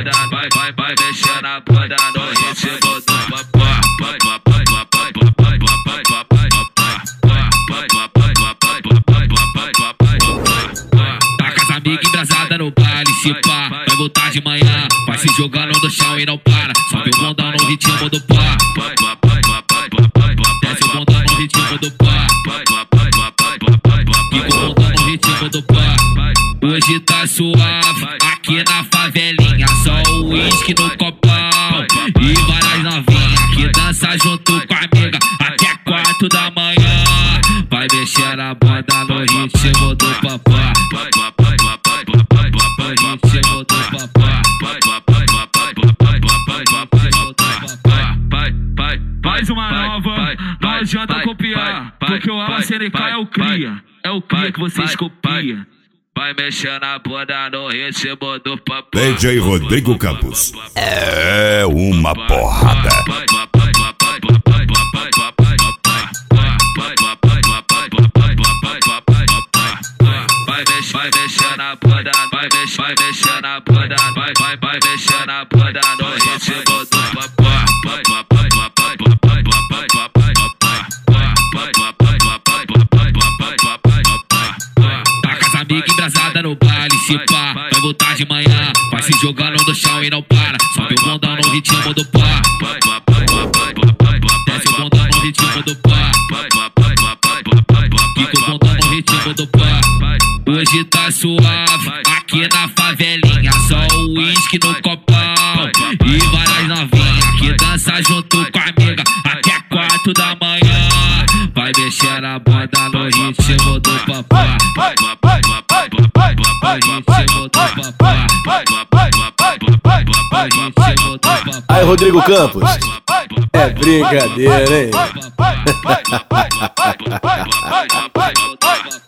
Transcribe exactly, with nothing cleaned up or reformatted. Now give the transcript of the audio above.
bunda, vai, vai, vai mexendo a bunda no ritmo do papai. Vai, vai, vai, vai, vai, vai, vai, vai, vai, vai, tá com as amigas embrasadas no baile, se pá, vai voltar de manhã, vai se jogando no chão e não para, sobe o bundão no ritmo do pá. Desce o bundão no ritmo do pá. Fica o bundão no ritmo do pá. Hoje tá suave, aqui na favelinha, só o uísque no copão e várias novinhas que dança junto com a amiga até quatro da manhã. Vai mexer a bunda no ritmo do papá. No ritmo do papá. Mais uma nova, não adianta copiar, porque o Alan C N K é o cria, é o cria que vocês copiam. Vai mexer na bunda no ritmo do papai. D J Rodrigo Campos. É uma porrada. Vai mexer, vai mexer na bunda, vai mexer, vai mexer na bunda, vai, vai, vai mexer na bunda no ritmo do papai. Amiga embrasada no baile, se pá, vai voltar de manhã, vai se jogando no chão e não para, sobe o bundão no ritmo do pá. Desce o bundão no ritmo do pá. Fica o bundão no ritmo do pá. Hoje tá suave, aqui na favelinha, só o uísque no copão e várias novinhas que dança junto com a amiga até quatro da manhã. Vai mexer a bunda no ritmo do papai. Aí, Rodrigo Campos, é brincadeira, hein?